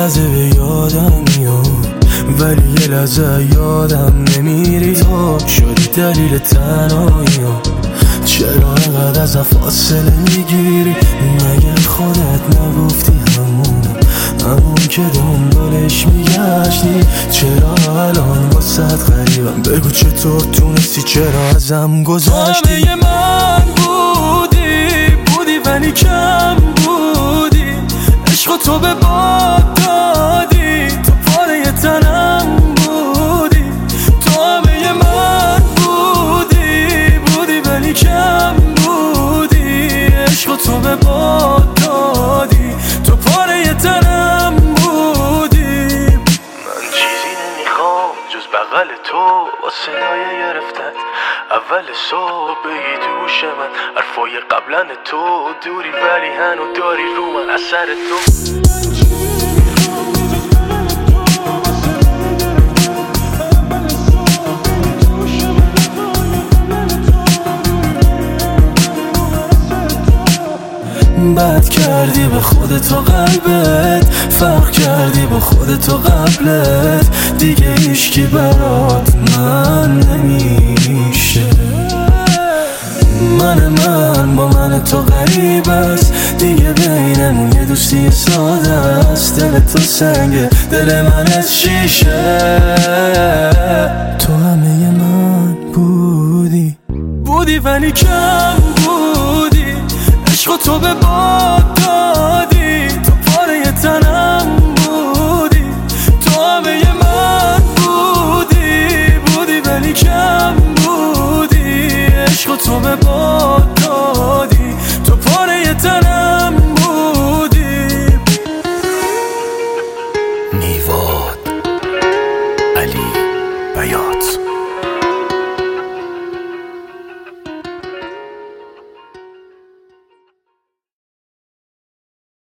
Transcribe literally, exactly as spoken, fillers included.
لحظه به یادم میاد، ولی یه لحظه یادم نمیری. تو شدی دلیل تنهاییام، چرا اینقدر ازم فاصله میگیری؟ مگه خودت نگفتی همون همون که دنبالش میگشتی؟ چرا الان واسه غریبم؟ بگو چطور تونستی، چرا ازم گذشتی؟ همه من بودی بودی ولی کم بودی، عشق تو به باد دادی، تو پاره تنم بودی. تو همه من بودی بودی ولی کم بودی، عشق تو به باد دادی، تو پاره تنم بودی. من چیزی نمیخوام جز بغل تو با صدای گرفتت اول صبح بگی تو گوش من حرفای قبلن تو دوری، ولی هنو داری رو من اثر تو. بد کردی به خودت و قلبت، فرق کردی با خودت و قبلت، دیگه هیچکی برات من نمیشه. من من با من تو غریب است، دیگه بینمون یه دوستی ساده است. دل تو سنگه، دل من از شیشه. تو همه من بودی بودی ولی کم بودی، عشق تو به باد دادی، تو پاره تنم بودی. تو همه من بودی بودی ولی کم بودی، عشق تو به باد